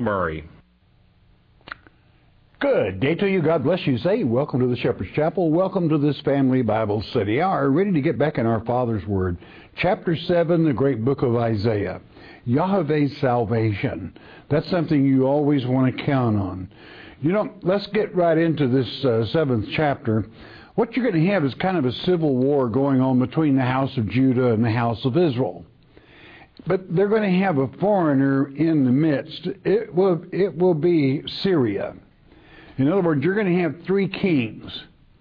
Murray. Good day to you. God bless you. Say, welcome to the Shepherd's Chapel. Welcome to this family Bible study hour. Ready to get back in our Father's Word. Chapter 7, the great book of Isaiah. Yahweh's salvation. That's something you always want to count on. You know, let's get right into this 7th chapter. What you're going to have is kind of a civil war going on between the house of Judah and the house of Israel. But they're going to have a foreigner in the midst. It will be Syria. In other words, you're going to have 3 kings.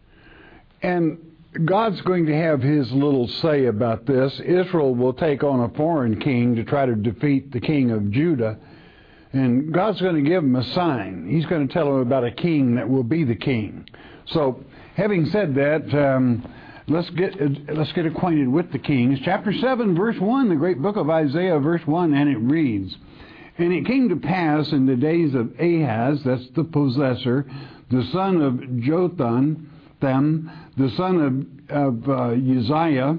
And God's going to have his little say about this. Israel will take on a foreign king to try to defeat the king of Judah. And God's going to give him a sign. He's going to tell him about a king that will be the king. So, having said that, let's get acquainted with the kings. Chapter 7, verse 1, the great book of Isaiah, verse 1, and it reads, "And it came to pass in the days of Ahaz," that's the possessor, "the son of Jotham, the son of Uzziah,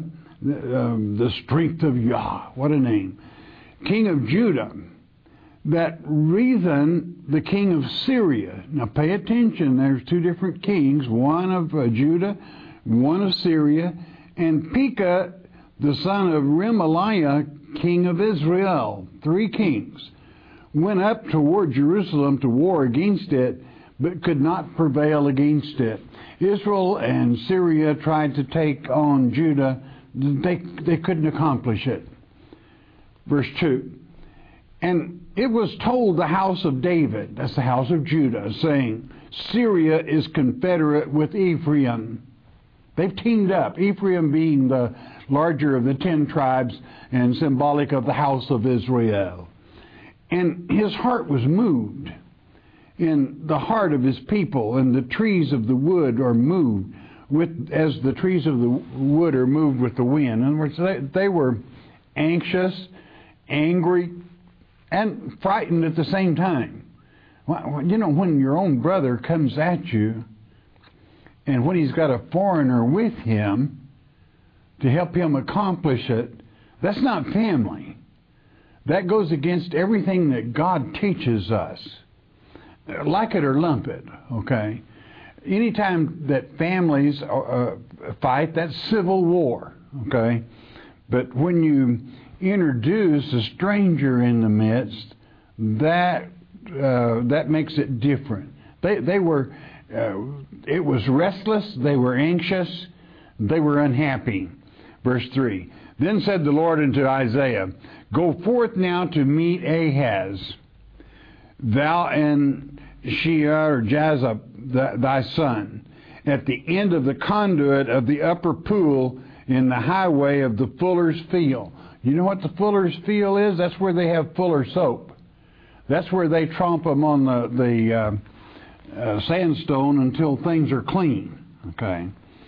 the strength of Yah," what a name, "king of Judah, that Rezin, the king of Syria." Now pay attention, there's 2 different kings, one of Judah, one of Syria, and Pekah, the son of Remaliah, king of Israel. 3 kings went up toward Jerusalem to war against it, but could not prevail against it. Israel and Syria tried to take on Judah. They couldn't accomplish it. Verse 2, "And it was told the house of David," that's the house of Judah, saying, "Syria is confederate with Ephraim." They've teamed up, Ephraim being the larger of the 10 tribes and symbolic of the house of Israel. "And his heart was moved in the heart of his people, and the trees of the wood are moved as the trees of the wood are moved with the wind." In other words, they were anxious, angry, and frightened at the same time. Well, you know, when your own brother comes at you, and when he's got a foreigner with him to help him accomplish it, that's not family. That goes against everything that God teaches us. Like it or lump it, okay? Anytime that families fight, that's civil war, okay? But when you introduce a stranger in the midst, that makes it different. They were, it was restless, they were anxious, they were unhappy. Verse 3, "Then said the Lord unto Isaiah, Go forth now to meet Ahaz, thou and Shear-Jashub thy son, at the end of the conduit of the upper pool in the highway of the fuller's field." You know what the fuller's field is? That's where they have fuller soap. That's where they tromp them on the sandstone until things are clean. Okay.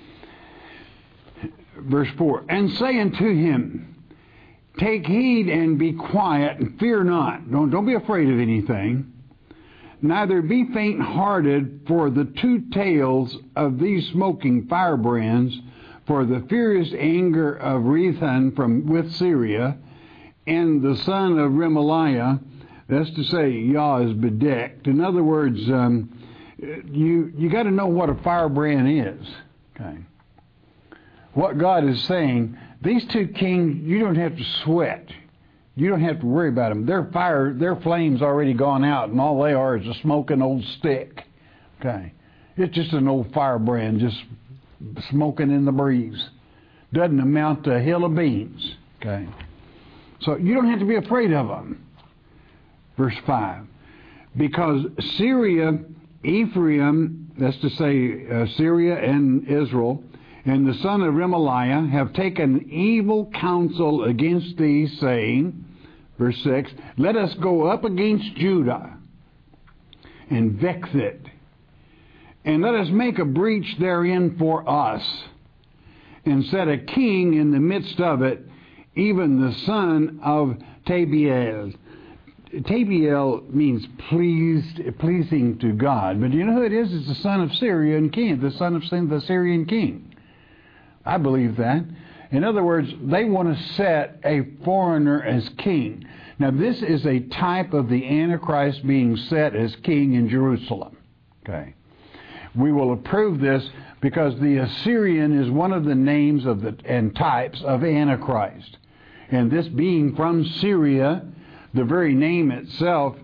Verse 4, "And say unto him, Take heed and be quiet, and fear not." Don't be afraid of anything. "Neither be faint-hearted for the 2 tails of these smoking firebrands, for the furious anger of Rezin with Syria, and the son of Remaliah," that's to say, Yah is bedecked. In other words, you got to know what a firebrand is. Okay. What God is saying, these 2 kings, you don't have to sweat. You don't have to worry about them. Their flame's already gone out, and all they are is a smoking old stick. Okay. It's just an old firebrand just smoking in the breeze. Doesn't amount to a hill of beans. Okay. So you don't have to be afraid of them. Verse 5, "Because Syria, Ephraim," that's to say Syria and Israel, "and the son of Remaliah have taken evil counsel against thee, saying," verse 6, "Let us go up against Judah and vex it, and let us make a breach therein for us, and set a king in the midst of it, even the son of Tabiel." Tabiel means pleasing to God. But you know who it is? It's the son of Syria and king, the son of the Syrian king. I believe that. In other words, they want to set a foreigner as king. Now, this is a type of the Antichrist being set as king in Jerusalem. Okay. We will approve this because the Assyrian is one of the names of and types of Antichrist. And this being from Syria, the very name itself,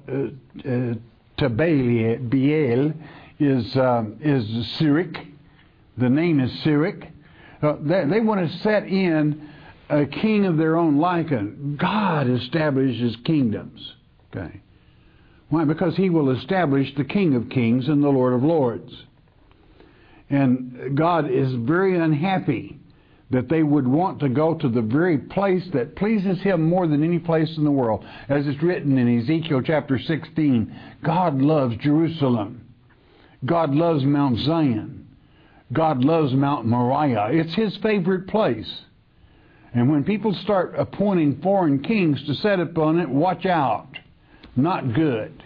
Tabeel, is Syriac. The name is Syriac. They want to set in a king of their own liking. God establishes kingdoms. Okay. Why? Because He will establish the King of Kings and the Lord of Lords. And God is very unhappy that they would want to go to the very place that pleases Him more than any place in the world. As it's written in Ezekiel chapter 16, God loves Jerusalem. God loves Mount Zion. God loves Mount Moriah. It's His favorite place. And when people start appointing foreign kings to set upon it, watch out. Not good.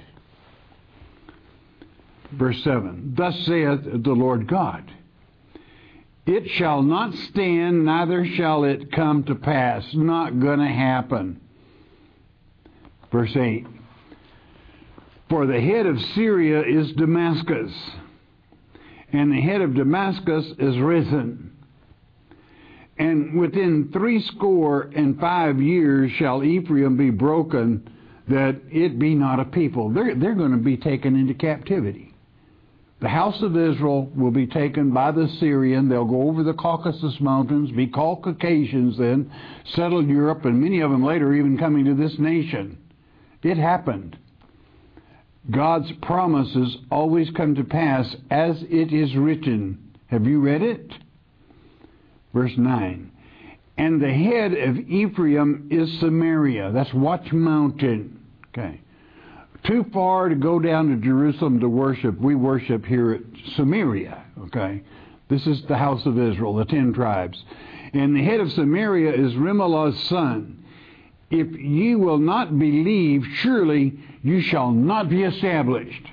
Verse 7, Thus saith the Lord God, It shall not stand, neither shall it come to pass. Not going to happen. Verse 8, For the head of Syria is Damascus, and the head of Damascus is risen. And within 65 years shall Ephraim be broken, that it be not a people. They're going to be taken into captivity. The house of Israel will be taken by the Syrian. They'll go over the Caucasus Mountains, be called Caucasians then, settle Europe, and many of them later even coming to this nation. It happened. God's promises always come to pass as it is written. Have you read it? Verse 9. And the head of Ephraim is Samaria. That's Watch Mountain. Okay. Too far to go down to Jerusalem to worship. We worship here at Samaria. Okay. This is the house of Israel, the 10 tribes. And the head of Samaria is Remalah's son. If ye will not believe, surely you shall not be established.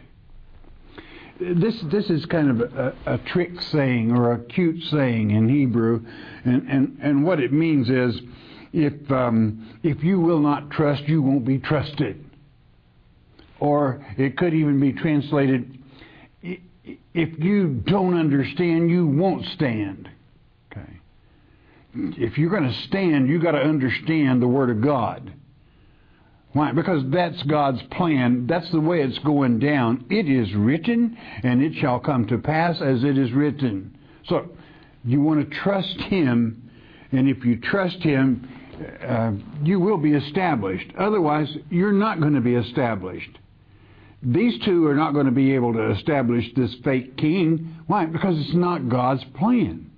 This is kind of a trick saying or a cute saying in Hebrew, and what it means is, if you will not trust, you won't be trusted. Or it could even be translated, if you don't understand, you won't stand. Okay. If you're going to stand, you've got to understand the Word of God. Why? Because that's God's plan. That's the way it's going down. It is written, and it shall come to pass as it is written. So, you want to trust Him, and if you trust Him, you will be established. Otherwise, you're not going to be established. These two are not going to be able to establish this fake king. Why? Because it's not God's plan.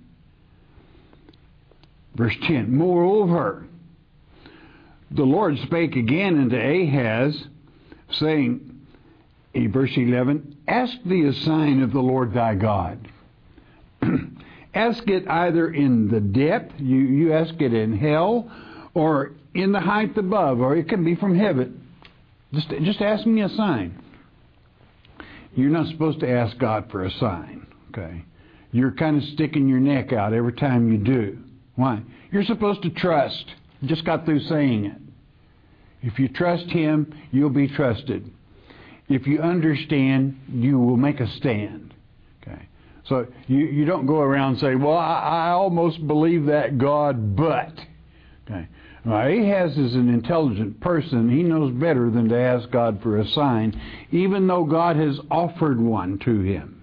Verse 10, Moreover, the Lord spake again unto Ahaz, saying, in verse 11, Ask thee a sign of the Lord thy God. Ask it either in the depth, you ask it in hell, or in the height above, or it can be from heaven. Just ask me a sign. You're not supposed to ask God for a sign, okay? You're kind of sticking your neck out every time you do. Why? You're supposed to trust. Just got through saying it. If you trust Him, you'll be trusted. If you understand, you will make a stand. Okay. So you don't go around and say, well, I almost believe that God, but. Okay. Now, Ahaz is an intelligent person. He knows better than to ask God for a sign, even though God has offered one to him.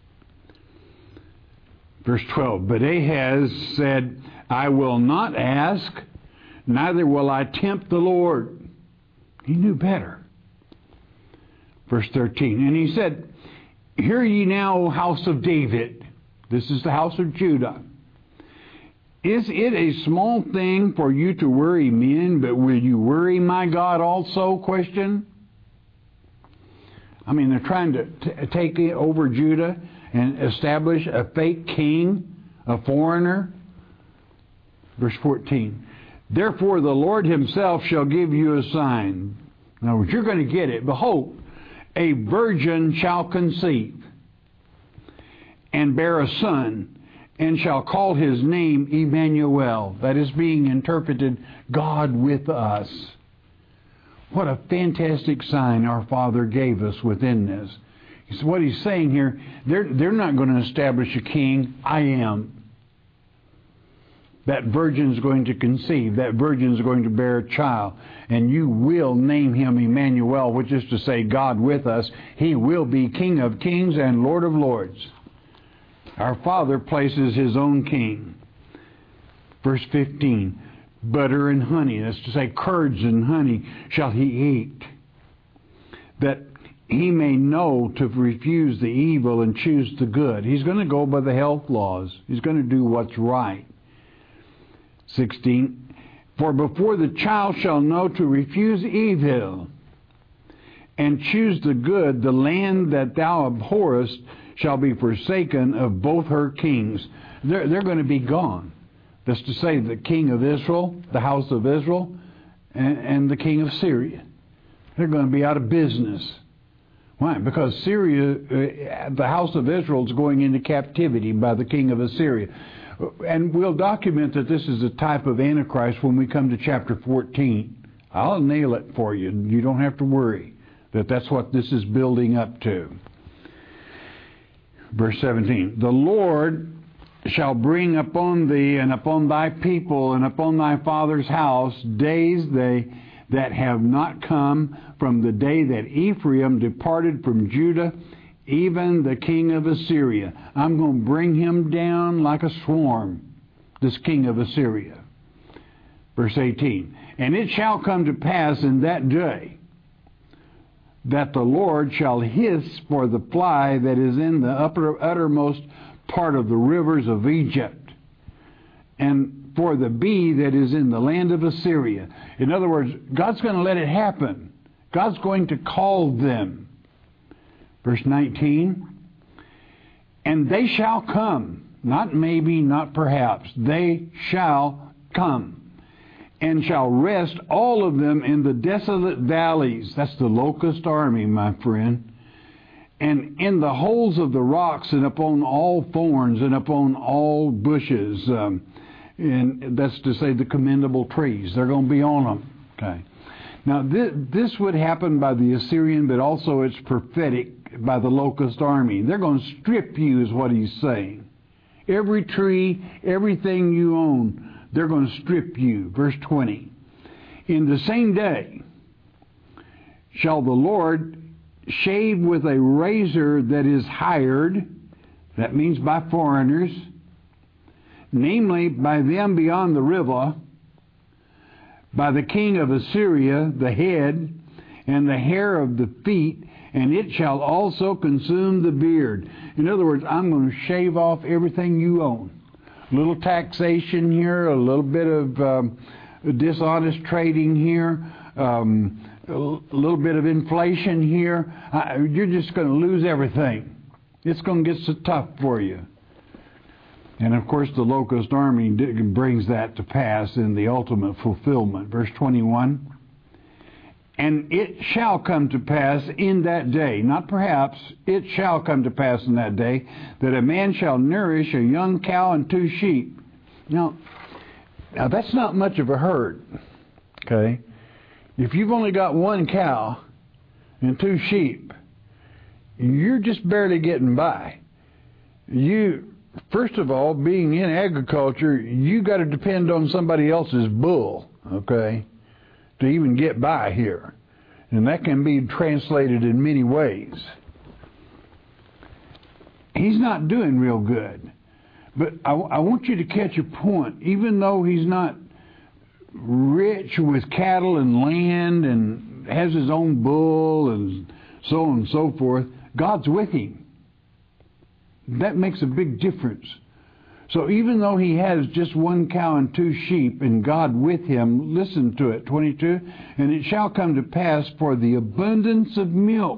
Verse 12, But Ahaz said, I will not ask, neither will I tempt the Lord. He knew better. Verse 13, and he said, Hear ye now, O house of David. This is the house of Judah. Is it a small thing for you to worry men, but will you worry my God also? Question. I mean, they're trying to take over Judah and establish a fake king, a foreigner. Verse 14. Therefore the Lord Himself shall give you a sign. In other words, you're going to get it. Behold, a virgin shall conceive and bear a son, and shall call his name Emmanuel. That is being interpreted, God with us. What a fantastic sign our Father gave us within this. What he's saying here, they're not going to establish a king. I am. That virgin is going to conceive. That virgin is going to bear a child. And you will name him Emmanuel, which is to say God with us. He will be King of kings and Lord of lords. Our Father places his own king. Verse 15, butter and honey, that's to say curds and honey, shall he eat, that he may know to refuse the evil and choose the good. He's going to go by the health laws. He's going to do what's right. 16, for before the child shall know to refuse evil and choose the good, the land that thou abhorrest shall be forsaken of both her kings. They're going to be gone. That's to say, the king of Israel, the house of Israel, and the king of Syria. They're going to be out of business. Why? Because Syria, the house of Israel, is going into captivity by the king of Assyria. And we'll document that this is a type of Antichrist when we come to chapter 14. I'll nail it for you. You don't have to worry that that's what this is building up to. Verse 17, the Lord shall bring upon thee and upon thy people and upon thy father's house days that have not come from the day that Ephraim departed from Judah, even the king of Assyria. I'm going to bring him down like a swarm, this king of Assyria. Verse 18, and it shall come to pass in that day that the Lord shall hiss for the fly that is in the uttermost part of the rivers of Egypt, and for the bee that is in the land of Assyria. In other words, God's going to let it happen. God's going to call them. Verse 19, and they shall come, not maybe, not perhaps, they shall come, and shall rest all of them in the desolate valleys. That's the locust army, my friend. And in the holes of the rocks, and upon all thorns, and upon all bushes. And that's to say the commendable trees. They're going to be on them. Okay. Now, this would happen by the Assyrian, but also it's prophetic by the locust army. They're going to strip you, is what he's saying. Every tree, everything you own, they're going to strip you. Verse 20. In the same day shall the Lord shave with a razor that is hired, that means by foreigners, namely by them beyond the river, by the king of Assyria, the head, and the hair of the feet, and it shall also consume the beard. In other words, I'm going to shave off everything you own. A little taxation here, a little bit of dishonest trading here, a little bit of inflation here. You're just going to lose everything. It's going to get so tough for you. And of course, the locust army brings that to pass in the ultimate fulfillment. Verse 21, and it shall come to pass in that day, not perhaps, it shall come to pass in that day, that a man shall nourish a young cow and 2 sheep. Now that's not much of a herd, okay? If you've only got 1 cow and 2 sheep, you're just barely getting by. First of all, being in agriculture, you got to depend on somebody else's bull, okay, to even get by here. And that can be translated in many ways. He's not doing real good. But I want you to catch a point. Even though he's not rich with cattle and land and has his own bull and so on and so forth, God's with him. That makes a big difference. So even though he has just 1 cow and 2 sheep and God with him, listen to it, 22, and it shall come to pass for the abundance of milk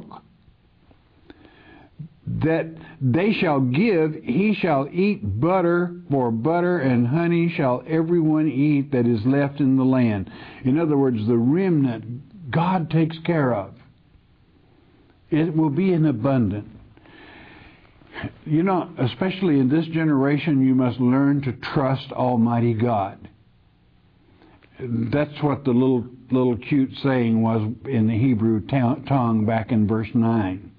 that they shall give, he shall eat butter, for butter and honey shall everyone eat that is left in the land. In other words, the remnant God takes care of. It will be in abundance. You know, especially in this generation, you must learn to trust Almighty God. That's what the little cute saying was in the Hebrew tongue back in verse 9.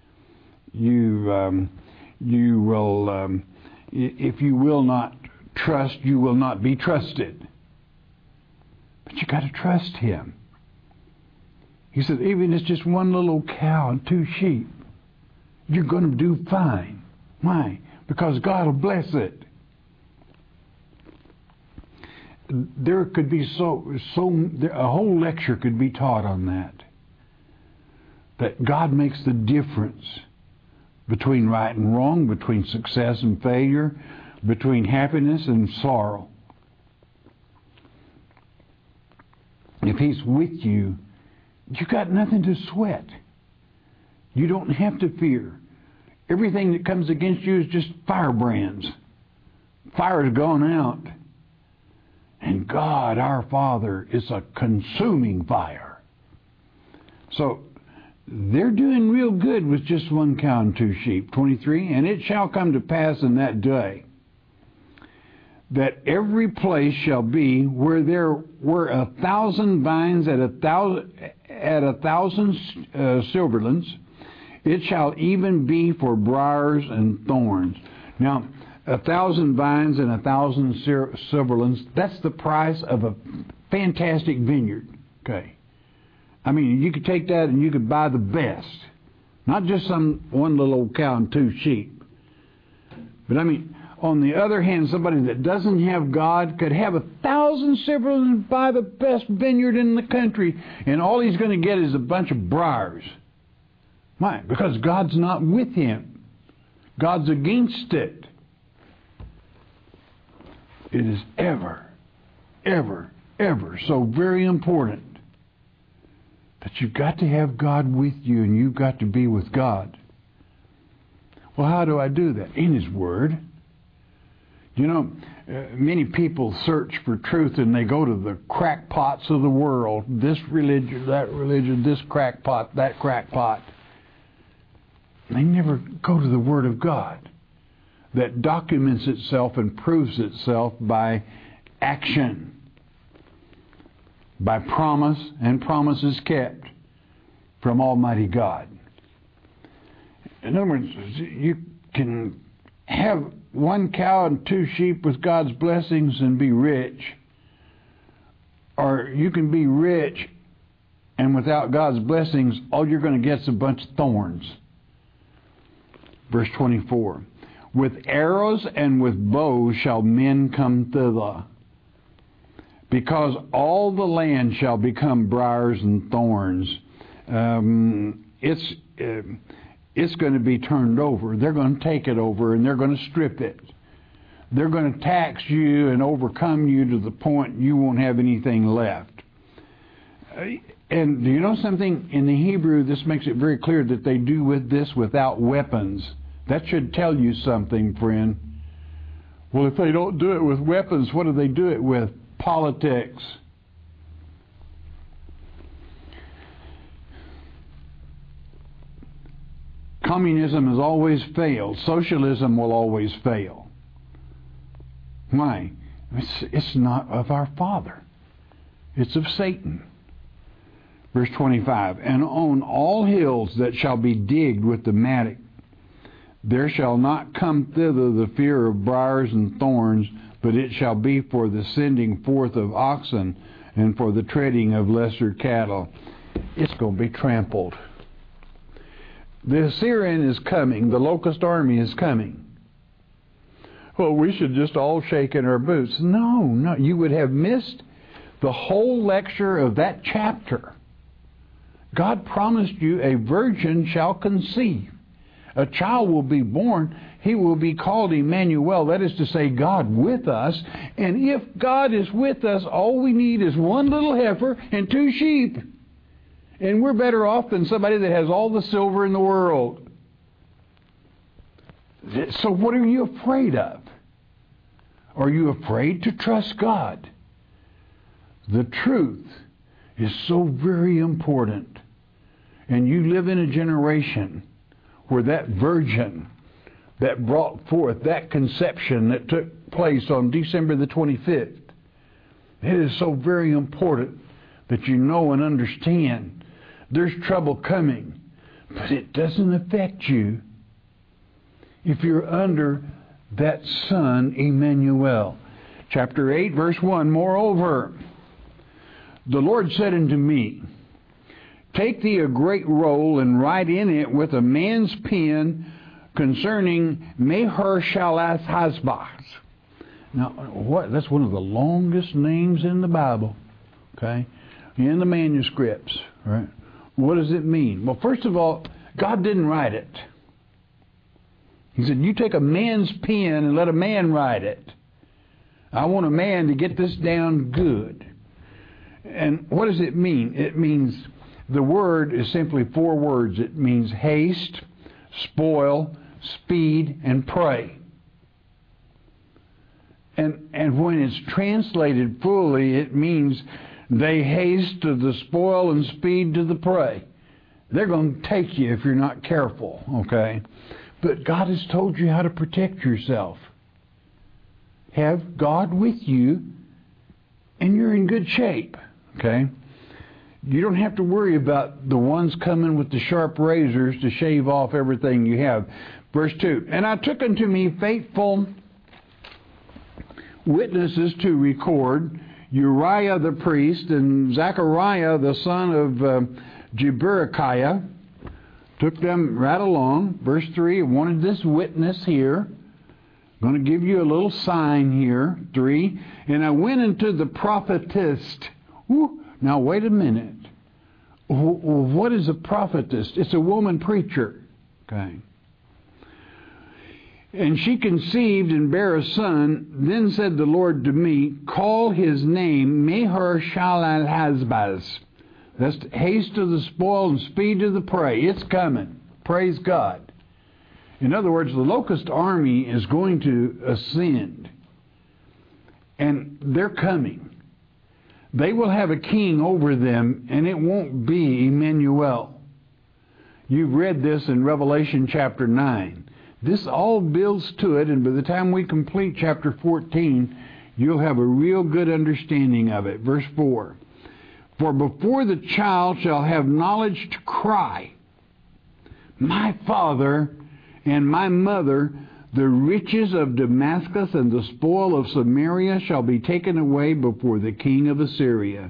You will, if you will not trust, you will not be trusted. But you got to trust Him. He said, even if it's just one little cow and 2 sheep, you're going to do fine. Why? Because God will bless it. There could be a whole lecture could be taught on that. That God makes the difference between right and wrong, between success and failure, between happiness and sorrow. If He's with you, you got nothing to sweat. You don't have to fear. Everything that comes against you is just firebrands. Fire has gone out. And God, our Father, is a consuming fire. So, they're doing real good with just 1 cow and 2 sheep. 23, and it shall come to pass in that day that every place shall be where there were 1,000 vines at 1,000 silverlings, it shall even be for briars and thorns. Now, 1,000 vines and 1,000 silverlings, that's the price of a fantastic vineyard. Okay. I mean, you could take that and you could buy the best. Not just one little old cow and 2 sheep. But I mean, on the other hand, somebody that doesn't have God could have 1,000 silverlings and buy the best vineyard in the country, and all he's going to get is a bunch of briars. Why? Because God's not with him. God's against it. It is ever, ever, ever so very important that you've got to have God with you and you've got to be with God. Well, how do I do that? In His Word. You know, many people search for truth and they go to the crackpots of the world. This religion, this crackpot, that crackpot. They never go to the Word of God that documents itself and proves itself by action, by promise and promises kept from Almighty God. In other words, you can have 1 cow and 2 sheep with God's blessings and be rich, or you can be rich and without God's blessings, all you're going to get is a bunch of thorns. Verse 24, with arrows and with bows shall men come thither, because all the land shall become briars and thorns. It's going to be turned over. They're going to take it over and they're going to strip it. They're going to tax you and overcome you to the point you won't have anything left. And do you know something? In the Hebrew, this makes it very clear that they do with this without weapons. That should tell you something, friend. Well, if they don't do it with weapons, what do they do it with? Politics. Communism has always failed. Socialism will always fail. Why? It's not of our Father. It's of Satan. Verse 25, and on all hills that shall be digged with the mattock, there shall not come thither the fear of briars and thorns, but it shall be for the sending forth of oxen and for the treading of lesser cattle. It's going to be trampled. The Assyrian is coming. The locust army is coming. Well, we should just all shake in our boots. No. You would have missed the whole lecture of that chapter. God promised you a virgin shall conceive. A child will be born. He will be called Emmanuel. That is to say, God with us. And if God is with us, all we need is 1 little heifer and 2 sheep. And we're better off than somebody that has all the silver in the world. So what are you afraid of? Are you afraid to trust God? The truth is so very important. And you live in a generation where that virgin that brought forth that conception that took place on December the 25th. It is so very important that you know and understand there's trouble coming, but it doesn't affect you if you're under that Son, Emmanuel. Chapter 8, verse 1, moreover, the Lord said unto me, take thee a great roll, and write in it with a man's pen concerning Maher-shalal-hash-baz. Now, that's one of the longest names in the Bible, okay, in the manuscripts, right? What does it mean? Well, first of all, God didn't write it. He said, you take a man's pen and let a man write it. I want a man to get this down good. And what does it mean? It means, the word is simply 4 words. It means haste, spoil, speed, and pray. And when it's translated fully, it means they haste to the spoil and speed to the prey. They're going to take you if you're not careful, okay? But God has told you how to protect yourself. Have God with you, and you're in good shape, okay? You don't have to worry about the ones coming with the sharp razors to shave off everything you have. Verse 2, and I took unto me faithful witnesses to record, Uriah the priest and Zechariah the son of Jeberechiah. Took them right along. Verse 3, I wanted this witness here. I'm going to give you a little sign here. 3, and I went into the prophetess. Now wait a minute. What is a prophetess? It's a woman preacher. Okay. And she conceived and bare a son. Then said the Lord to me, call his name Maher-shalal-hash-baz. That's haste to the spoil and speed to the prey. It's coming. Praise God. In other words, the locust army is going to ascend. And they're coming. They will have a king over them, and it won't be Emmanuel. You've read this in Revelation chapter 9. This all builds to it, and by the time we complete chapter 14, you'll have a real good understanding of it. Verse 4. For before the child shall have knowledge to cry, my father and my mother, the riches of Damascus and the spoil of Samaria shall be taken away before the king of Assyria.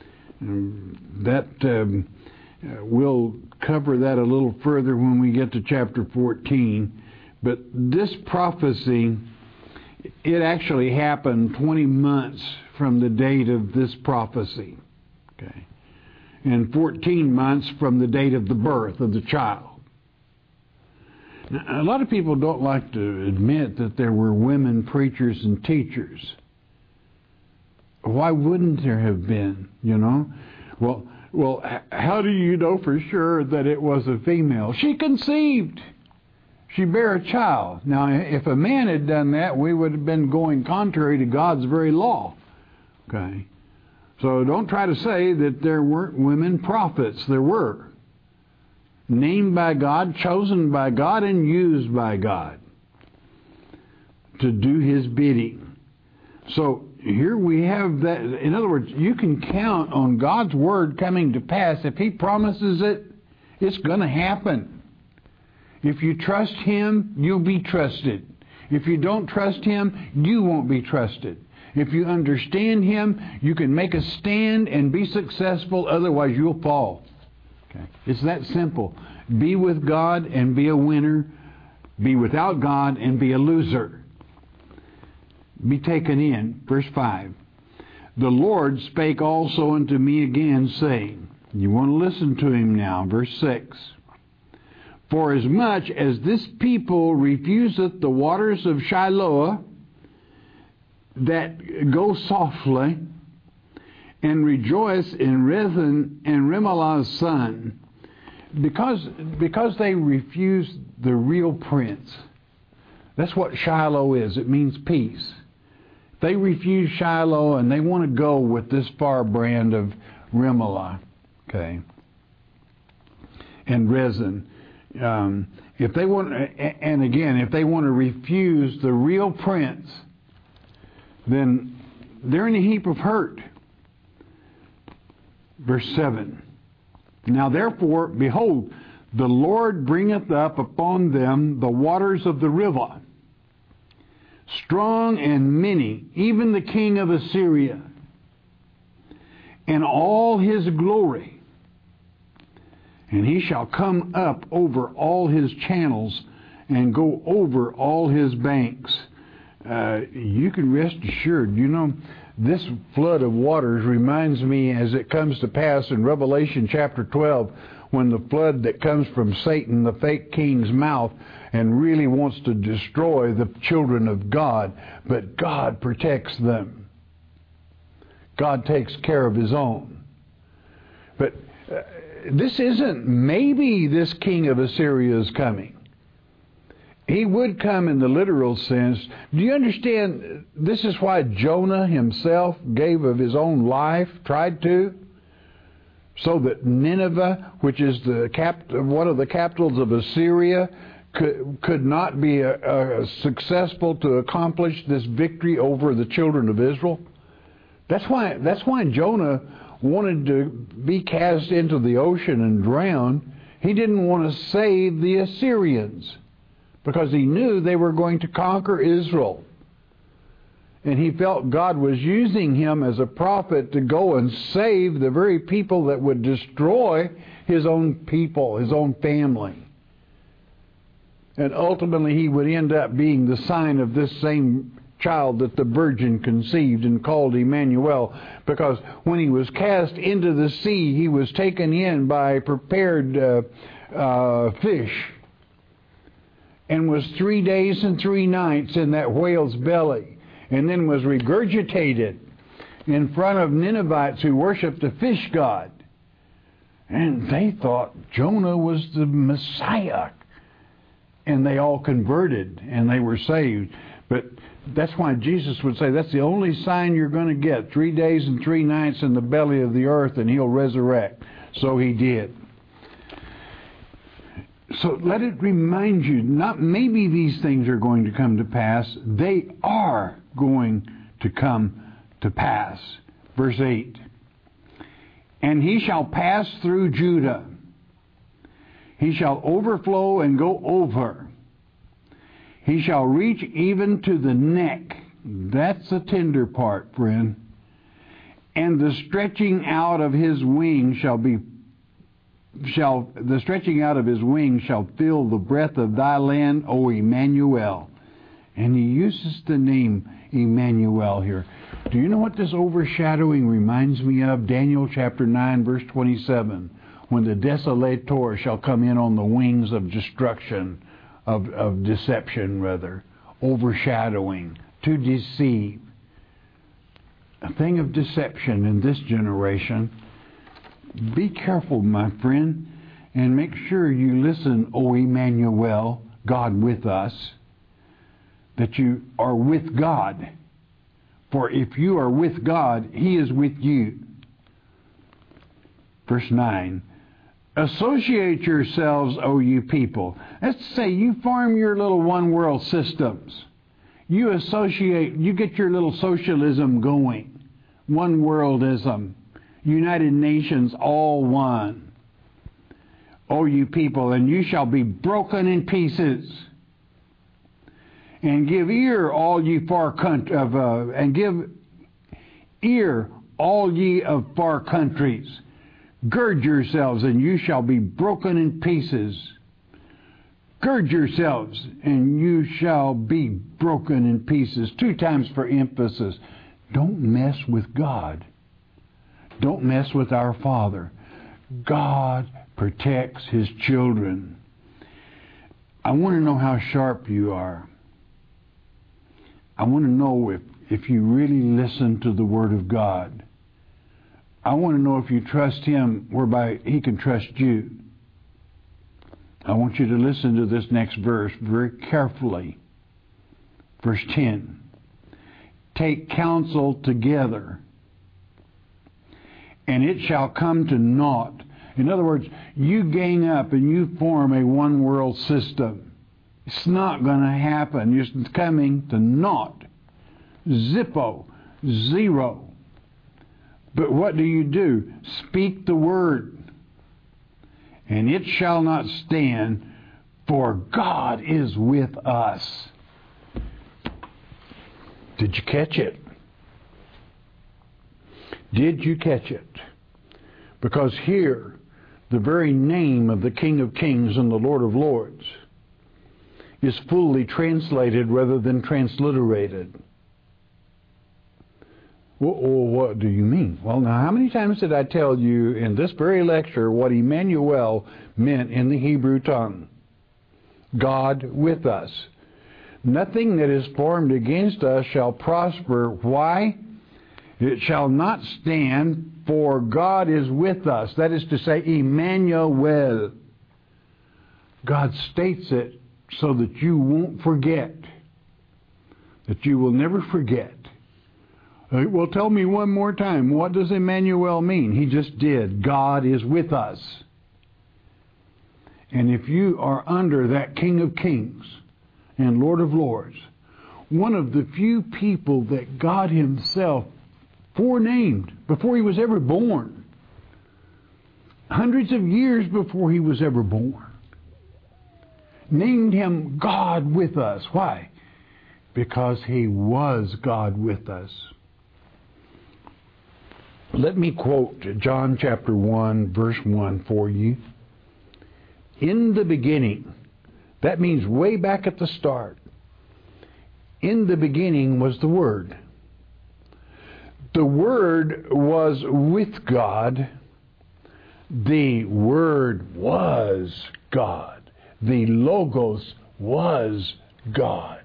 We'll cover that a little further when we get to chapter 14. But this prophecy, it actually happened 20 months from the date of this prophecy. Okay, and 14 months from the date of the birth of the child. Now, a lot of people don't like to admit that there were women preachers and teachers. Why wouldn't there have been, you know? Well, how do you know for sure that it was a female? She conceived. She bare a child. Now, if a man had done that, we would have been going contrary to God's very law. Okay? So don't try to say that there weren't women prophets. There were. Named by God, chosen by God, and used by God to do His bidding. So here we have that. In other words, you can count on God's word coming to pass. If He promises it, it's going to happen. If you trust Him, you'll be trusted. If you don't trust Him, you won't be trusted. If you understand Him, you can make a stand and be successful, otherwise you'll fall. Okay. It's that simple. Be with God and be a winner. Be without God and be a loser. Be taken in. Verse 5. The Lord spake also unto me again, saying, you want to listen to Him now. Verse 6. For as much as this people refuseth the waters of Shiloah, that go softly, and rejoice in Rezin and Remalah's son, because they refuse the real prince. That's what Shiloh is. It means peace. They refuse Shiloh and they want to go with this firebrand of Remelah, okay, and Rezin. if they want, and again, if they want to refuse the real prince, then they're in a heap of hurt. Verse 7. Now therefore, behold, the Lord bringeth up upon them the waters of the river, strong and many, even the king of Assyria, and all his glory. And he shall come up over all his channels and go over all his banks. You can rest assured, this flood of waters reminds me, as it comes to pass in Revelation chapter 12, when the flood that comes from Satan, the fake king's mouth, and really wants to destroy the children of God, but God protects them. God takes care of his own. But this isn't maybe this king of Assyria is coming. He would come in the literal sense. Do you understand? This is why Jonah himself gave of his own life, tried to, so that Nineveh, which is one of the capitals of Assyria, could not be successful to accomplish this victory over the children of Israel. That's why Jonah wanted to be cast into the ocean and drown. He didn't want to save the Assyrians, because he knew they were going to conquer Israel. And he felt God was using him as a prophet to go and save the very people that would destroy his own people, his own family. And ultimately he would end up being the sign of this same child that the virgin conceived and called Emmanuel, because when he was cast into the sea, he was taken in by prepared fish, and was 3 days and 3 nights in that whale's belly, and then was regurgitated in front of Ninevites who worshipped a fish god. And they thought Jonah was the Messiah. And they all converted, and they were saved. But that's why Jesus would say that's the only sign you're going to get. 3 days and 3 nights in the belly of the earth, and he'll resurrect. So he did. So let it remind you, not maybe these things are going to come to pass. They are going to come to pass. Verse 8. And he shall pass through Judah. He shall overflow and go over. He shall reach even to the neck. That's the tender part, friend. And the stretching out of his wings shall fill the breadth of thy land, O Emmanuel. And he uses the name Emmanuel here. Do you know what this overshadowing reminds me of? Daniel chapter 9, verse 27. When the desolator shall come in on the wings of destruction, of deception rather, overshadowing, to deceive. A thing of deception in this generation. Be careful, my friend, and make sure you listen, O Emmanuel, God with us, that you are with God. For if you are with God, He is with you. Verse 9. Associate yourselves, O you people. Let's say you form your little one world systems. You associate, you get your little socialism going. One worldism. United Nations, all one. O you people, and you shall be broken in pieces. And give ear, all ye far countries. Gird yourselves, and you shall be broken in pieces. Gird yourselves, and you shall be broken in pieces. 2 times for emphasis. Don't mess with God. Don't mess with our Father. God protects His children. I want to know how sharp you are. I want to know if you really listen to the Word of God. I want to know if you trust Him whereby He can trust you. I want you to listen to this next verse very carefully. Verse 10. Take counsel together, and it shall come to naught, In other words, you gang up and you form a one world system. It's not going to happen. It's coming to naught. Zippo. Zero. But what do? Speak the word. And it shall not stand, for God is with us. Did you catch it? Did you catch it? Because here, the very name of the King of Kings and the Lord of Lords is fully translated rather than transliterated. Well, what do you mean? Well, now, how many times did I tell you in this very lecture what Emmanuel meant in the Hebrew tongue? God with us. Nothing that is formed against us shall prosper. Why? It shall not stand, for God is with us. That is to say, Emmanuel. God states it so that you won't forget. That you will never forget. Well, tell me one more time. What does Emmanuel mean? He just did. God is with us. And if you are under that King of Kings and Lord of Lords, one of the few people that God Himself forenamed before He was ever born, hundreds of years before He was ever born, named Him God with us. Why? Because He was God with us. Let me quote John chapter 1, verse 1 for you. In the beginning, that means way back at the start, in the beginning was the Word. The Word was with God. The Word was God. The Logos was God.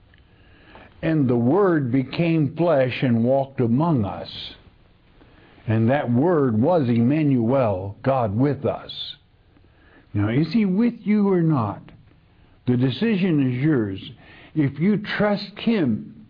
And the Word became flesh and walked among us. And that Word was Emmanuel, God with us. Now, is He with you or not? The decision is yours. If you trust Him,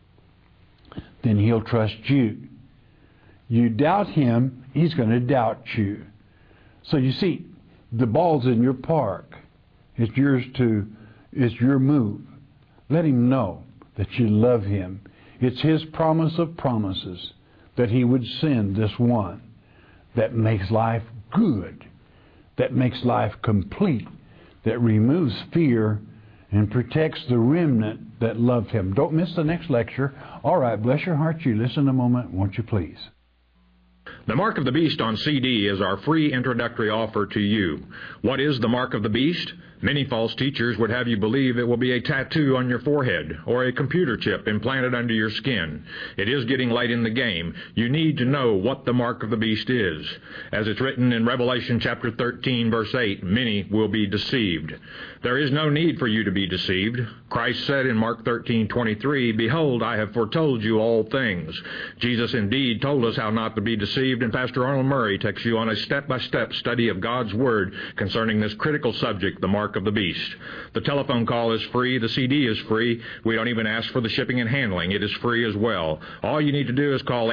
then He'll trust you. You doubt Him, He's going to doubt you. So you see, the ball's in your park. It's yours it's your move. Let Him know that you love Him. It's His promise of promises that He would send this one that makes life good, that makes life complete, that removes fear and protects the remnant that love Him. Don't miss the next lecture. All right, bless your heart. You listen a moment, won't you please? The Mark of the Beast on CD is our free introductory offer to you. What is the Mark of the Beast? Many false teachers would have you believe it will be a tattoo on your forehead or a computer chip implanted under your skin. It is getting late in the game. You need to know what the Mark of the Beast is. As it's written in Revelation chapter 13, verse 8, many will be deceived. There is no need for you to be deceived. Christ said in Mark 13:23, "Behold, I have foretold you all things." Jesus indeed told us how not to be deceived, and Pastor Arnold Murray takes you on a step-by-step study of God's Word concerning this critical subject, the Mark of the Beast. The telephone call is free. The CD is free. We don't even ask for the shipping and handling. It is free as well. All you need to do is call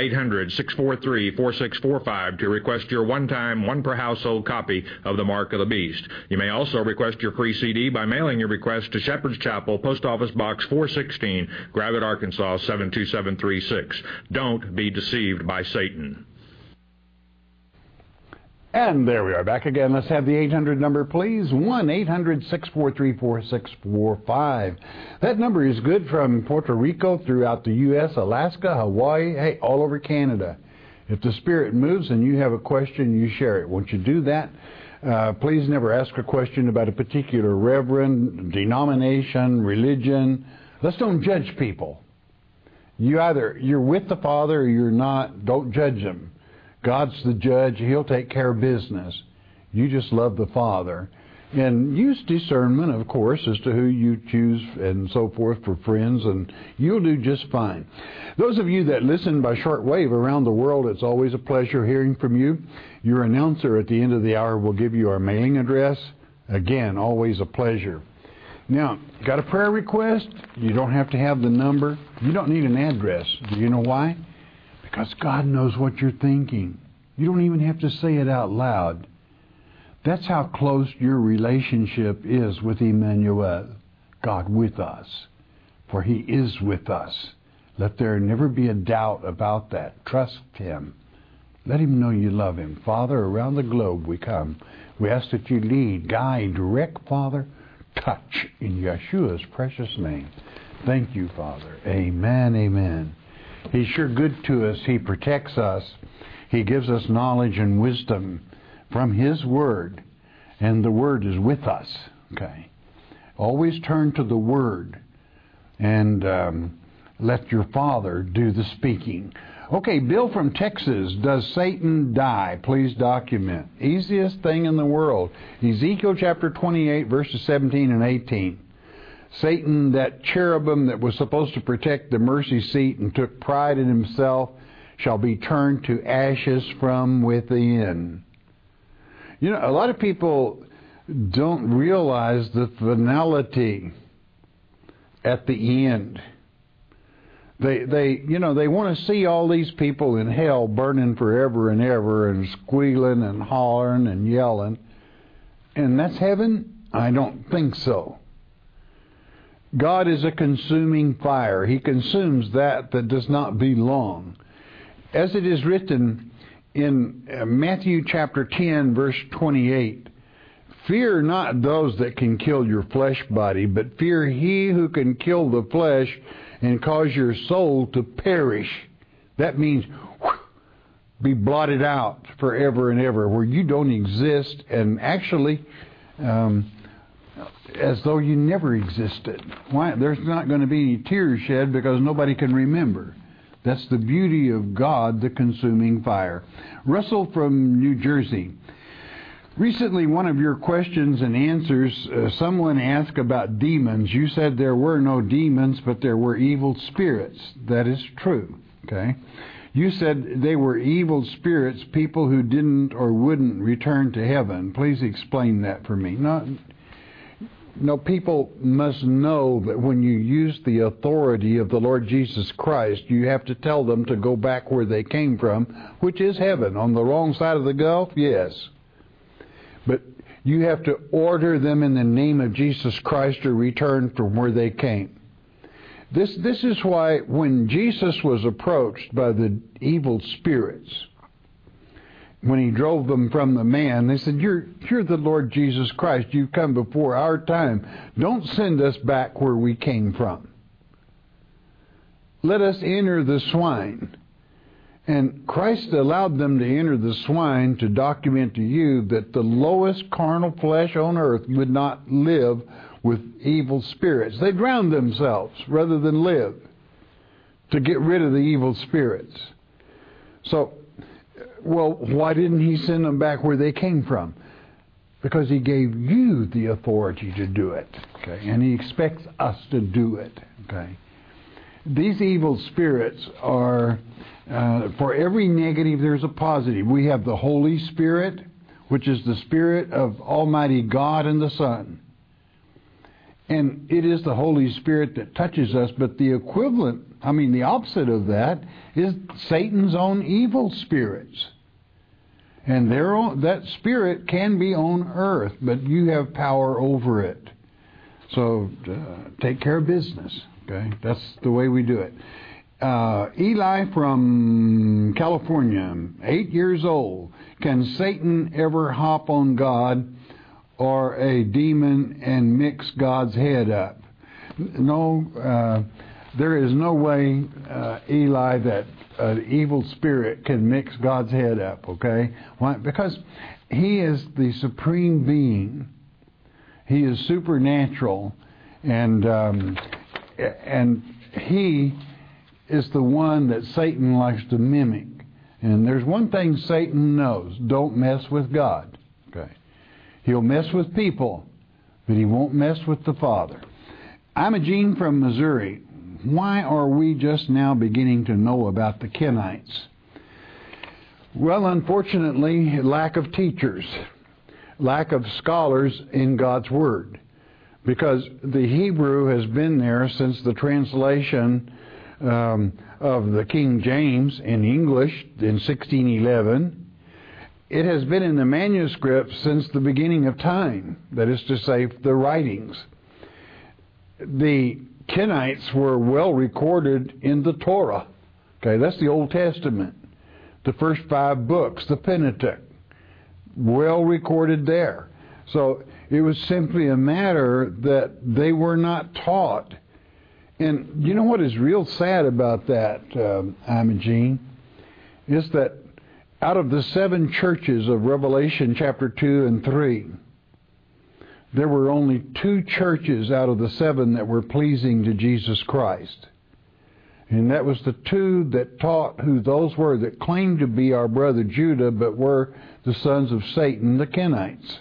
800-643-4645 to request your one-time, one-per-household copy of the Mark of the Beast. You may also request your free CD by mailing your request to Shepherd's Chapel, Post Office Box 416, Gravette, Arkansas 72736. Don't be deceived by Satan. And there we are back again. Let's have the 800 number, please. 1-800-643-4645. That number is good from Puerto Rico throughout the U.S., Alaska, Hawaii, hey, all over Canada. If the Spirit moves and you have a question, you share it. Won't you do that? Please never ask a question about a particular reverend, denomination, religion. Let's don't judge people. You're with the Father or you're not. Don't judge them. God's the judge. He'll take care of business. You just love the Father. And use discernment, of course, as to who you choose and so forth for friends, and you'll do just fine. Those of you that listen by shortwave around the world, it's always a pleasure hearing from you. Your announcer at the end of the hour will give you our mailing address. Again, always a pleasure. Now, got a prayer request? You don't have to have the number. You don't need an address. Do you know why? Because God knows what you're thinking. You don't even have to say it out loud. That's how close your relationship is with Emmanuel, God with us, for He is with us. Let there never be a doubt about that. Trust Him. Let Him know you love Him. Father, around the globe we come. We ask that you lead, guide, direct, Father, touch in Yeshua's precious name. Thank you, Father. Amen, amen. He's sure good to us. He protects us. He gives us knowledge and wisdom from His Word, and the Word is with us. Okay. Always turn to the Word, and let your Father do the speaking. Okay, Bill from Texas. Does Satan die? Please document. Easiest thing in the world. Ezekiel chapter 28, verses 17 and 18. Satan, that cherubim that was supposed to protect the mercy seat and took pride in himself, shall be turned to ashes from within. You know, a lot of people don't realize the finality at the end. They want to see all these people in hell burning forever and ever and squealing and hollering and yelling. And that's heaven? I don't think so. God is a consuming fire. He consumes that does not belong. As it is written in Matthew chapter 10, verse 28, fear not those that can kill your flesh body, but fear He who can kill the flesh and cause your soul to perish. That means be blotted out forever and ever, where you don't exist, and actually as though you never existed. Why? There's not going to be any tears shed because nobody can remember. That's the beauty of God, the consuming fire. Russell from New Jersey. Recently, one of your questions and answers, someone asked about demons. You said there were no demons, but there were evil spirits. That is true. Okay. You said they were evil spirits, people who didn't or wouldn't return to heaven. Please explain that for me. No, people must know that when you use the authority of the Lord Jesus Christ, you have to tell them to go back where they came from, which is heaven. On the wrong side of the gulf, yes. But you have to order them in the name of Jesus Christ to return from where they came. This is why when Jesus was approached by the evil spirits, when He drove them from the man, they said, you're the Lord Jesus Christ. You've come before our time. Don't send us back where we came from. Let us enter the swine. And Christ allowed them to enter the swine to document to you that the lowest carnal flesh on earth would not live with evil spirits. They drowned themselves rather than live to get rid of the evil spirits. So, well, why didn't He send them back where they came from? Because He gave you the authority to do it. Okay? And He expects us to do it. Okay? These evil spirits are, for every negative, there's a positive. We have the Holy Spirit, which is the Spirit of Almighty God and the Son. And it is the Holy Spirit that touches us, but the equivalent, the opposite of that, is Satan's own evil spirits. And that spirit can be on earth, but you have power over it. So take care of business. Okay, that's the way we do it. Eli from California, 8 years old. Can Satan ever hop on God or a demon and mix God's head up? No, there is no way, Eli, that an evil spirit can mix God's head up, okay? Why? Because He is the supreme being. He is supernatural, and He is the one that Satan likes to mimic. And there's one thing Satan knows: don't mess with God. Okay, he'll mess with people, but he won't mess with the Father. I'm a Gene from Missouri. Why are we just now beginning to know about the Kenites? Well, unfortunately, lack of teachers, lack of scholars in God's Word. Because the Hebrew has been there since the translation of the King James in English in 1611. it has been in the manuscript since the beginning of time. That is to say, the writings. The Kenites were well recorded in the Torah. Okay, that's the Old Testament. The first 5 books, the Pentateuch, well recorded there. So it was simply a matter that they were not taught. And you know what is real sad about that, Imogene, is that out of the 7 churches of Revelation chapter 2 and 3, there were only 2 churches out of the 7 that were pleasing to Jesus Christ. And that was the 2 that taught who those were that claimed to be our brother Judah, but were the sons of Satan, the Kenites.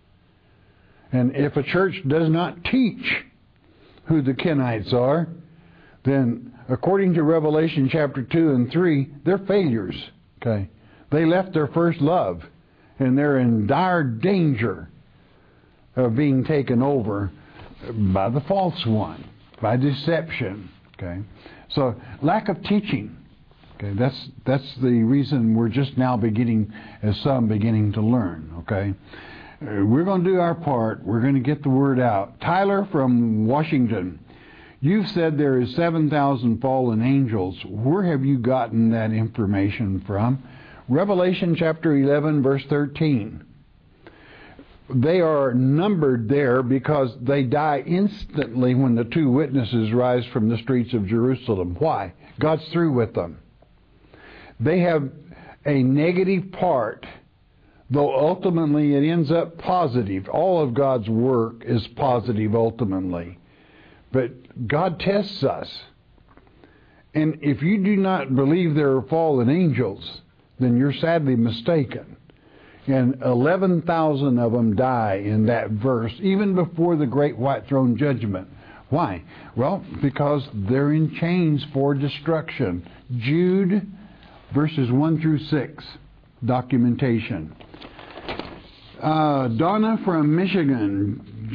And if a church does not teach who the Kenites are, then according to Revelation chapter 2 and 3, they're failures. Okay, they left their first love, and they're in dire danger of being taken over by the false one, by deception. Okay, so lack of teaching. Okay, that's the reason we're just now beginning to learn. Okay, we're going to do our part. We're going to get the word out. Tyler from Washington, you've said there is 7,000 fallen angels. Where have you gotten that information from? Revelation chapter 11, verse 13. They are numbered there because they die instantly when the 2 witnesses rise from the streets of Jerusalem. Why? God's through with them. They have a negative part, though ultimately it ends up positive. All of God's work is positive ultimately. But God tests us. And if you do not believe there are fallen angels, then you're sadly mistaken. And 11,000 of them die in that verse, even before the great white throne judgment. Why? Well, because they're in chains for destruction. Jude, verses 1 through 6, documentation. Donna from Michigan.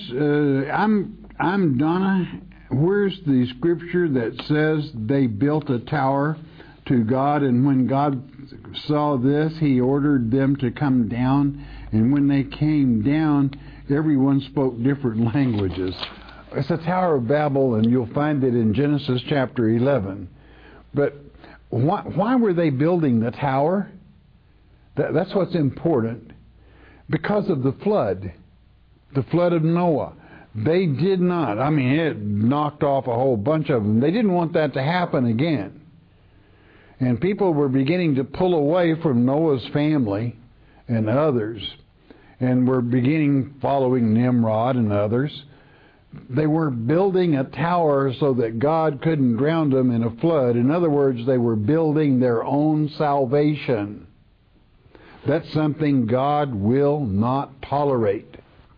I'm Donna. Where's the scripture that says they built a tower to God, and when God saw this, He ordered them to come down, and when they came down, everyone spoke different languages? It's the Tower of Babel, and you'll find it in Genesis chapter 11. But why were they building the tower? That's what's important. Because of the flood of Noah. They did not. I mean, it knocked off a whole bunch of them. They didn't want that to happen again. And people were beginning to pull away from Noah's family and others, and were beginning following Nimrod and others. They were building a tower so that God couldn't drown them in a flood. In other words, they were building their own salvation. That's something God will not tolerate.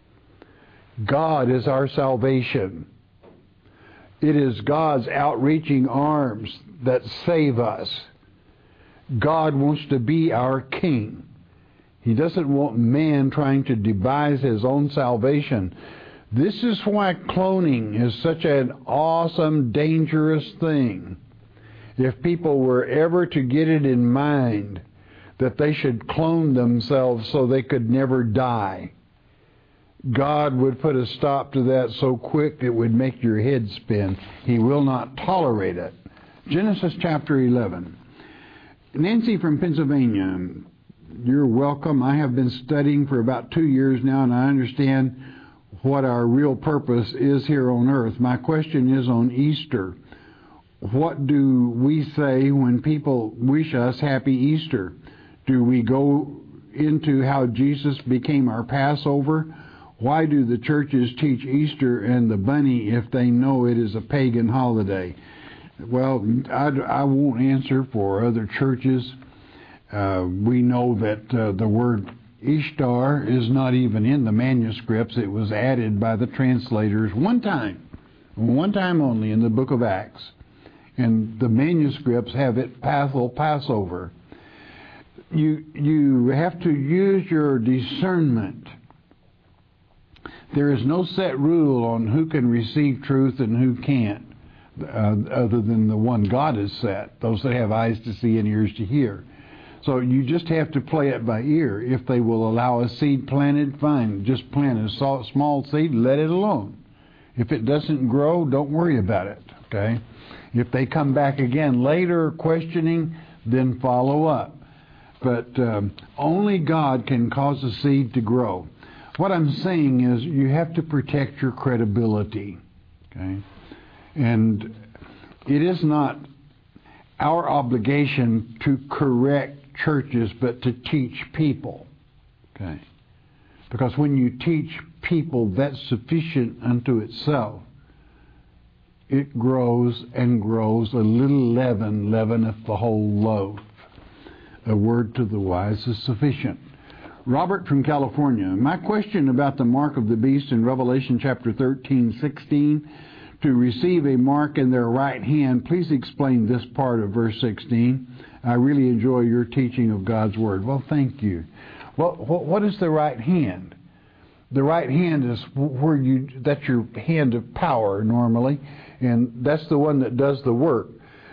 God is our salvation. It is God's outreaching arms that save us. God wants to be our king. He doesn't want man trying to devise his own salvation. This is why cloning is such an awesome, dangerous thing. If people were ever to get it in mind that they should clone themselves so they could never die, God would put a stop to that so quick it would make your head spin. He will not tolerate it. Genesis chapter 11. Nancy from Pennsylvania, you're welcome. I have been studying for about 2 years now, and I understand what our real purpose is here on earth. My question is on Easter. What do we say when people wish us Happy Easter? Do we go into how Jesus became our Passover? Why do the churches teach Easter and the bunny if they know it is a pagan holiday? Well, I won't answer for other churches. We know that the word Ishtar is not even in the manuscripts. It was added by the translators one time only in the book of Acts. And the manuscripts have it Passover. You have to use your discernment. There is no set rule on who can receive truth and who can't, other than the one God has set, those that have eyes to see and ears to hear. So you just have to play it by ear. If they will allow a seed planted, fine. Just plant a small seed, let it alone. If it doesn't grow, don't worry about it, okay? If they come back again later questioning, then follow up. But only God can cause a seed to grow. What I'm saying is you have to protect your credibility, okay? And it is not our obligation to correct churches, but to teach people, okay? Because when you teach people, that's sufficient unto itself. It grows and grows. A little leaven leaveneth the whole loaf. A word to the wise is sufficient. Robert from California. My question about the mark of the beast in Revelation chapter 13:16, to receive a mark in their right hand. Please explain this part of verse 16. I really enjoy your teaching of God's Word. Well, thank you. Well, what is the right hand? The right hand is that's your hand of power normally, and that's the one that does the work.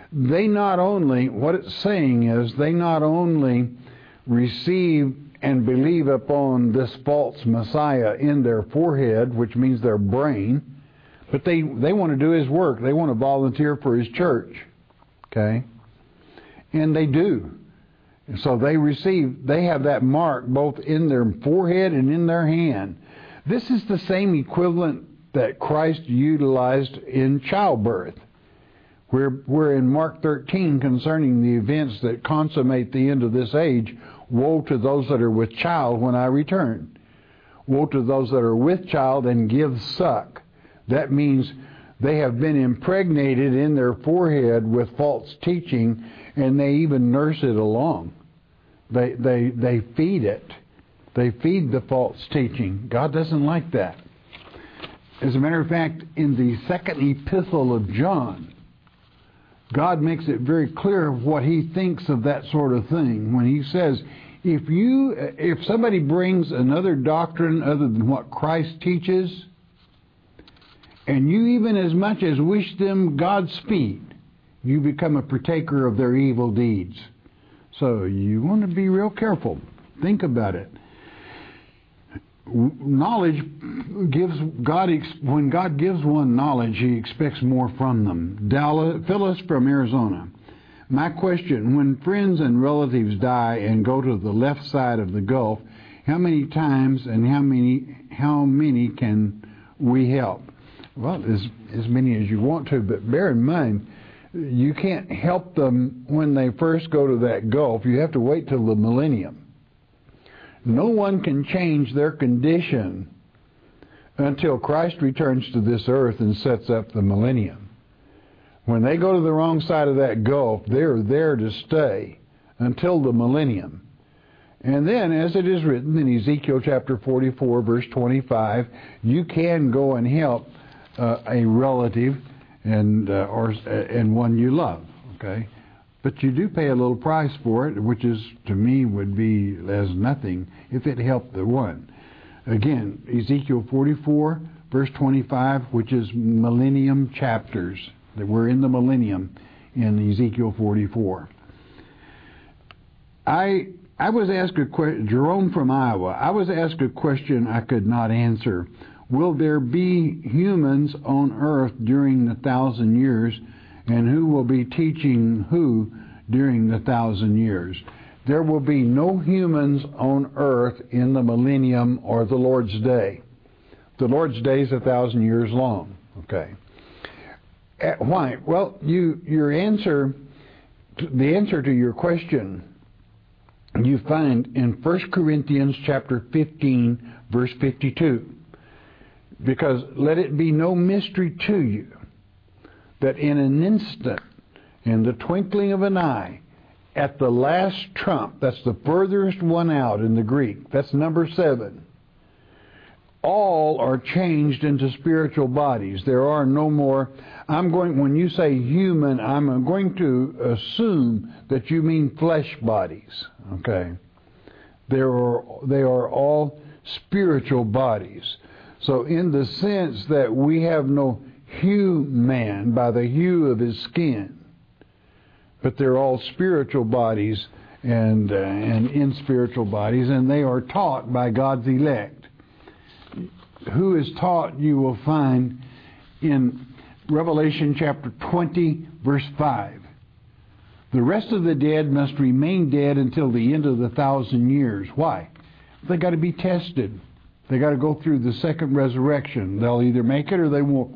What it's saying is they not only receive and believe upon this false Messiah in their forehead, which means their brain, but they want to do his work. They want to volunteer for his church. Okay? And they do. So they have that mark both in their forehead and in their hand. This is the same equivalent that Christ utilized in childbirth. We're in Mark 13 concerning the events that consummate the end of this age. Woe to those that are with child when I return. Woe to those that are with child and give suck. That means they have been impregnated in their forehead with false teaching, and they even nurse it along. They feed it. They feed the false teaching. God doesn't like that. As a matter of fact, in the second epistle of John, God makes it very clear what he thinks of that sort of thing when he says, if somebody brings another doctrine other than what Christ teaches, and you even as much as wish them Godspeed, you become a partaker of their evil deeds. So you want to be real careful. Think about it. Knowledge when God gives one knowledge, he expects more from them. Phyllis from Arizona. My question, when friends and relatives die and go to the left side of the gulf, how many times and how many can we help? Well, as many as you want to, but bear in mind, you can't help them when they first go to that gulf. You have to wait till the millennium. No one can change their condition until Christ returns to this earth and sets up the millennium. When they go to the wrong side of that gulf, they're there to stay until the millennium. And then, as it is written in Ezekiel chapter 44, verse 25, you can go and help a relative and one you love. Okay? But you do pay a little price for it, which is, to me, would be as nothing if it helped the one. Again, Ezekiel 44, verse 25, which is millennium chapters. That we're in the millennium in Ezekiel 44. I was asked a question, Jerome from Iowa, I was asked a question I could not answer. Will there be humans on earth during the 1,000 years? And who will be teaching who during the 1,000 years? There will be no humans on earth in the millennium or the Lord's day. The Lord's day is 1,000 years long. Okay. Why? Well, the answer to your question, you find in 1 Corinthians chapter 15, verse 52. Because let it be no mystery to you that in an instant, in the twinkling of an eye, at the last trump, that's the furthest one out in the Greek, that's number 7, all are changed into spiritual bodies. There are no more, when you say human, I'm going to assume that you mean flesh bodies, okay? They are all spiritual bodies. So in the sense that we have no hue man by the hue of his skin, but they're all spiritual bodies, and in spiritual bodies, and they are taught by God's elect. Who is taught, you will find in Revelation chapter 20, verse 5. The rest of the dead must remain dead until the end of the 1,000 years. Why? They got to be tested. They got to go through the second resurrection. They'll either make it or they won't.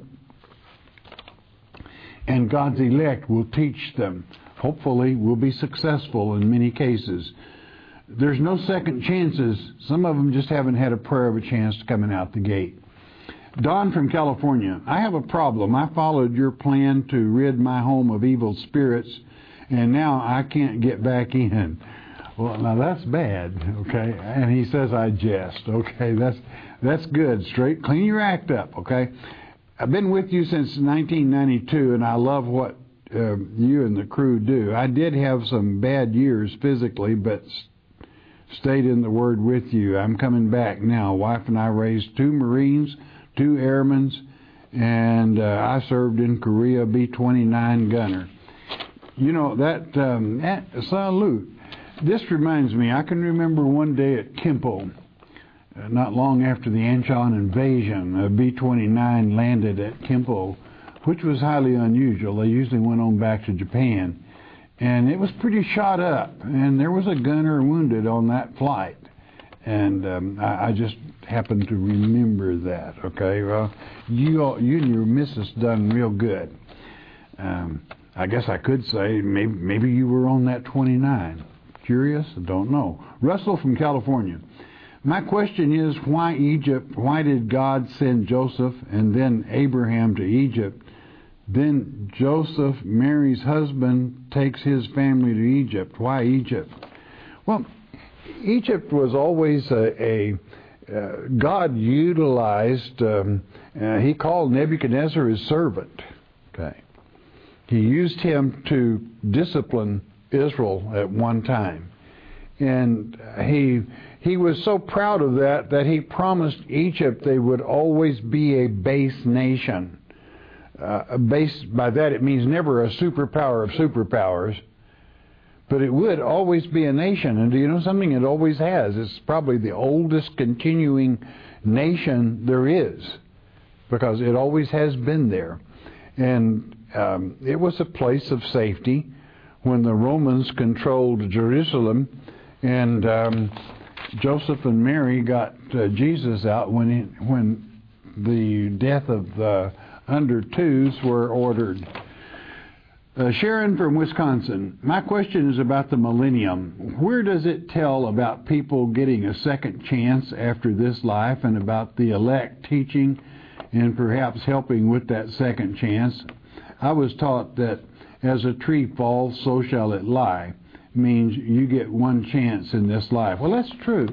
And God's elect will teach them. Hopefully, will be successful in many cases. There's no second chances. Some of them just haven't had a prayer of a chance coming out the gate. Don from California, I have a problem. I followed your plan to rid my home of evil spirits, and now I can't get back in. Well, now that's bad, okay? And he says I jest, okay? That's good. Straight, clean your act up, okay? I've been with you since 1992, and I love what you and the crew do. I did have some bad years physically, but stayed in the Word with you. I'm coming back now. Wife and I raised 2 Marines, 2 Airmen, and I served in Korea, B-29 gunner. You know, that salute. This reminds me, I can remember one day at Kimpo, not long after the Anchon invasion, a B-29 landed at Kimpo, which was highly unusual. They usually went on back to Japan. And it was pretty shot up, and there was a gunner wounded on that flight. And I just happened to remember that, okay? Well, you and your missus done real good. I guess I could say maybe you were on that 29. Curious? I don't know. Russell from California. My question is, why Egypt? Why did God send Joseph and then Abraham to Egypt? Then Joseph, Mary's husband, takes his family to Egypt. Why Egypt? Well, Egypt was always God utilized, he called Nebuchadnezzar his servant. Okay. He used him to discipline Israel at one time. And he was so proud of that he promised Egypt they would always be a base nation. Base, by that it means never a superpower of superpowers, but it would always be a nation. And do you know something? It always has. It's probably the oldest continuing nation there is, because it always has been there. And it was a place of safety when the Romans controlled Jerusalem, and Joseph and Mary got Jesus out when the death of the under twos were ordered. Sharon from Wisconsin, my question is about the millennium. Where does it tell about people getting a second chance after this life, and about the elect teaching and perhaps helping with that second chance? I was taught that as a tree falls, so shall it lie, means you get one chance in this life. Well, that's true.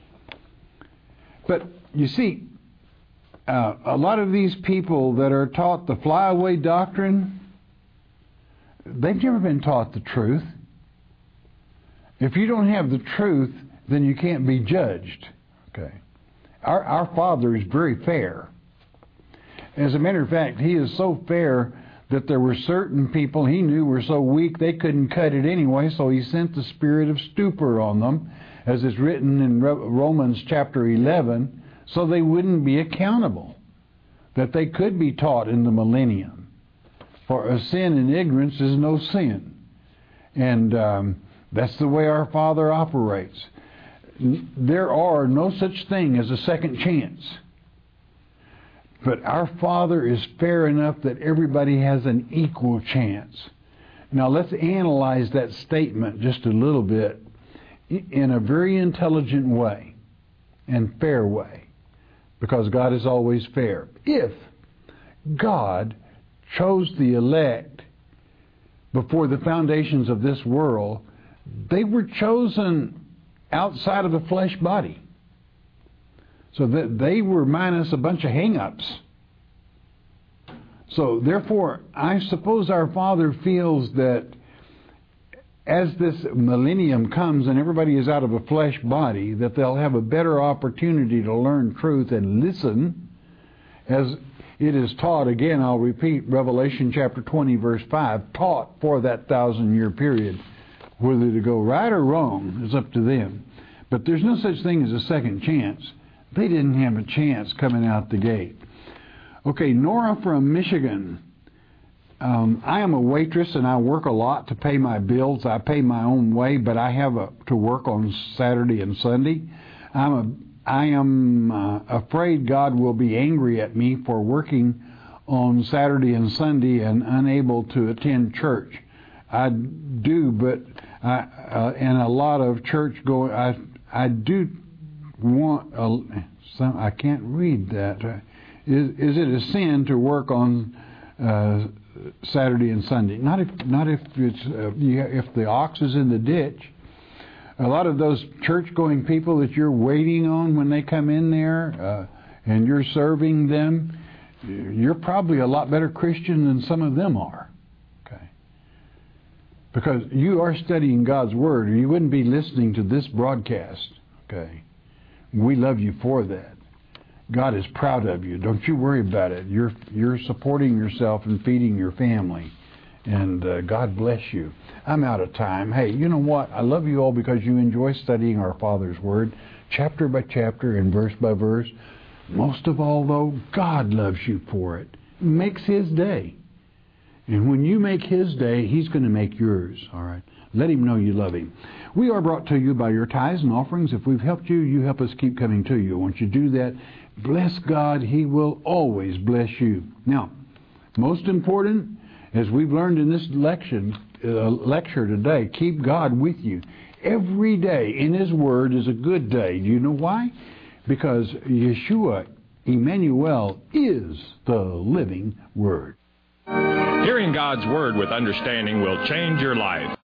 But you see, a lot of these people that are taught the flyaway doctrine, they've never been taught the truth. If you don't have the truth, then you can't be judged. Okay. Our Father is very fair. As a matter of fact, He is so fair that there were certain people He knew were so weak they couldn't cut it anyway, so He sent the spirit of stupor on them, as is written in Romans chapter 11, so they wouldn't be accountable, that they could be taught in the millennium. For a sin in ignorance is no sin. And that's the way our Father operates. There are no such thing as a second chance. But our Father is fair enough that everybody has an equal chance. Now let's analyze that statement just a little bit in a very intelligent way and fair way, because God is always fair. If God chose the elect before the foundations of this world, they were chosen outside of a flesh body. So that they were minus a bunch of hang-ups. So therefore, I suppose our Father feels that as this millennium comes and everybody is out of a flesh body, that they'll have a better opportunity to learn truth and listen, as it is taught. Again, I'll repeat Revelation chapter 20, verse 5, taught for that 1,000-year period Whether to go right or wrong is up to them. But there's no such thing as a second chance. They didn't have a chance coming out the gate. Okay, Nora from Michigan. I am a waitress and I work a lot to pay my bills. I pay my own way, but I have to work on Saturday and Sunday. I am afraid God will be angry at me for working on Saturday and Sunday and unable to attend church. I do, but and a lot of church going. I do want. I can't read that. Is it a sin to work on Saturday and Sunday? Not if it's if the ox is in the ditch. A lot of those church-going people that you're waiting on when they come in there and you're serving them, you're probably a lot better Christian than some of them are. Okay, because you are studying God's Word, or you wouldn't be listening to this broadcast. Okay, we love you for that. God is proud of you. Don't you worry about it. You're supporting yourself and feeding your family. And God bless you. I'm out of time. Hey, you know what? I love you all because you enjoy studying our Father's Word, chapter by chapter and verse by verse. Most of all, though, God loves you for it. Makes His day. And when you make His day, He's going to make yours. All right? Let Him know you love Him. We are brought to you by your tithes and offerings. If we've helped you, you help us keep coming to you. Once you do that, bless God. He will always bless you. Now, most important, as we've learned in this lecture today, keep God with you. Every day in His Word is a good day. Do you know why? Because Yeshua, Emmanuel, is the living Word. Hearing God's Word with understanding will change your life.